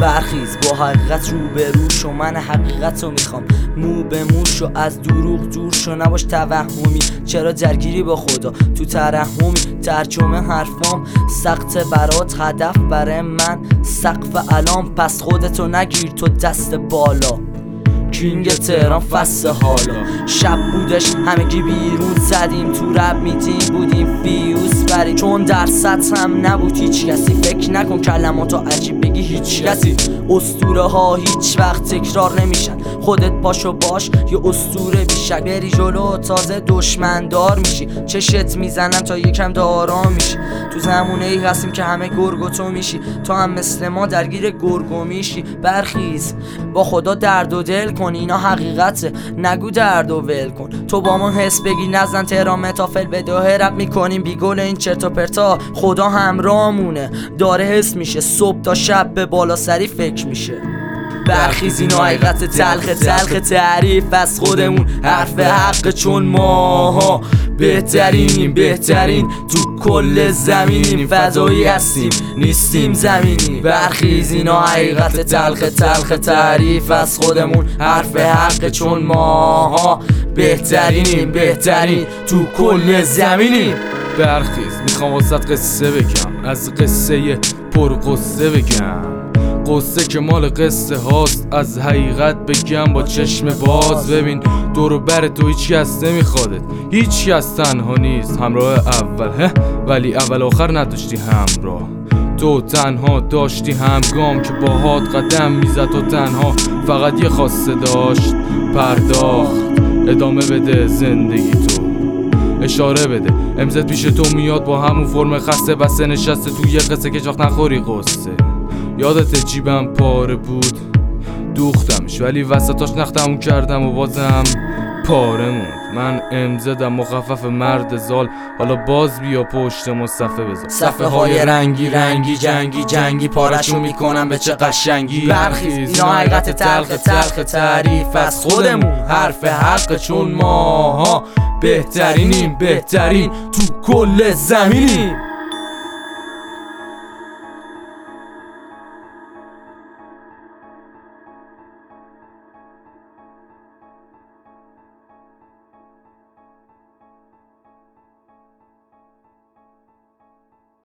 برخیز با حقیقت رو به رو شو، من حقیقت رو میخوام مو به مو شو، از دروغ دور شو نباش توهمی، چرا درگیری با خدا تو ترحمی، ترجمه حرفام سخت برات هدف برای من سقف علام، پس خودتو نگیر تو دست بالا. کینگ تهران فصل حالا، شب بودش همگی بیرون زدیم تو رب میتیم بودیم فیوز بری، چون در سطح هم نبود هیچ کسی، فکر نکن کلماتو عجیب بگی هیچ کسی، اسطوره ها هیچ وقت تکرار نمیشن، خودت پاشو باش یه اسطوره بیشک، بری جلو تازه دشمن دار میشی، چشت میزنن تا یکم دارا میشی، تو زمونه ای هستیم که همه گرگ و تو میشی، تو هم مثل ما درگیر گرگو میشی. برخیز با خدا درد و دل کن، اینا حقیقته نگو درد و ول کن، تو با ما حس بگی نزن تهران متافل به دوه رب میکنیم بیگل این چرت و پرتا، خدا همراهمونه داره حس میشه، صبح تا شب به بالا سری فکر میشه. برخیز این حقیقت تلخ تعریف از خودمون حرف حق، چون ماها بهترین تو کل زمینیم، فضایی هستیم نیستیم زمینی. برخیز این حقیقت تلخ تعریف از خودمون حرف حق، چون ماها بهترین تو کل زمینیم. برخیز میخوام واسط قصه بگم، از قصه پرقصه بگم، قصه که مال قصه هاست، از حقیقت بگم با چشم باز. ببین دور و بر تو هیچ کس نمیخوادت، هیچ کس تنها نیست همراه اول، ولی اول آخر نداشتی همراه، تو تنها داشتی همگام که باهات قدم میزد، تو تنها فقط یه خواسته داشت پرداخت، ادامه بده زندگی تو، اشاره بده امزد پیش تو میاد با همون فرم خسته، بسته نشسته تو یه قصه که جاخت نخوری قصه. یادت جیبم پاره بود دوختمش، ولی وسطاش نختمون کردم و بازم پاره موند. من امزدم مخفف مرد زال، حالا باز بیا پشت ما صفحه بذار، صفحه های رنگی جنگی پارشون میکنم به چه قشنگی. برخیز اینا حقیقت تلخ تعریف از خودمون حرف حق، چون ماها بهترین تو کل زمینیم.